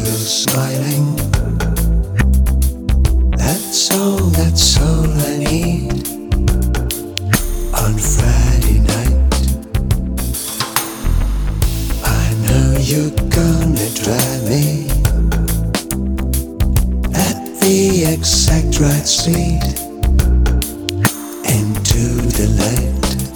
you're smiling. That's all I need on Friday night. I know you're gonna drive me at the exact right speed into the light.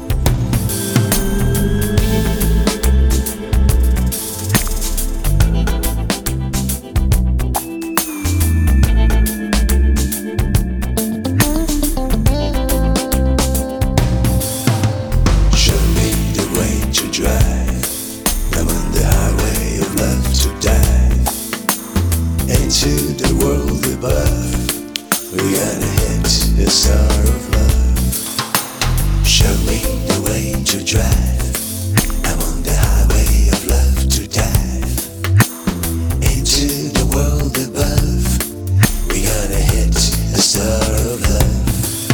Into the world above, we're gonna hit the star of love. Show me the way to drive. I'm on the highway of love to dive. Into the world above, we're gonna hit the star of love.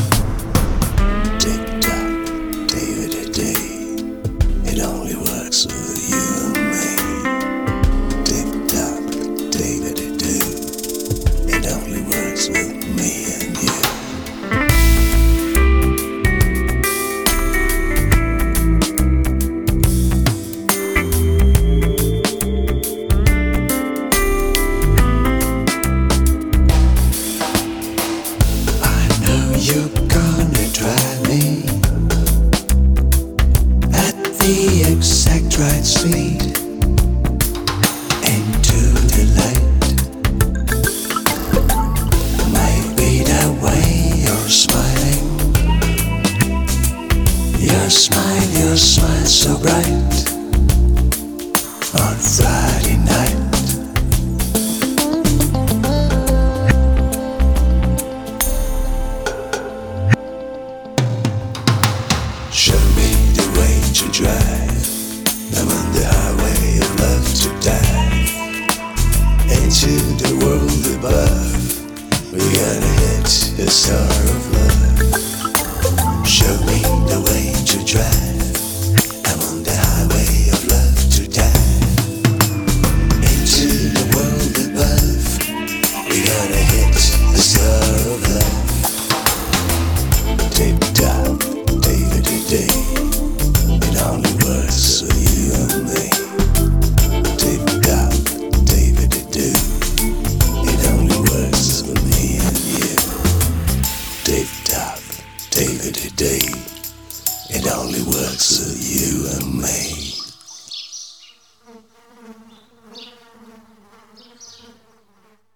Tick tock, day to day, it only works with you and me. Tick tock, day to day. It only works with me and you. I know you're gonna drive me at the exact right speed into the light. Your smile so bright on Friday night. Show me the way to drive. I'm on the highway of love to dive. Into the world above, we gotta hit the star of love. Show me the way to drive. I'm on the highway of love to dive. Into the world above, we gotta hit the star of love. Tip top, day to day, it only works for you and me. Tip top, day to day, it only works for me and you. Tip top, day to day, it only works for you and me.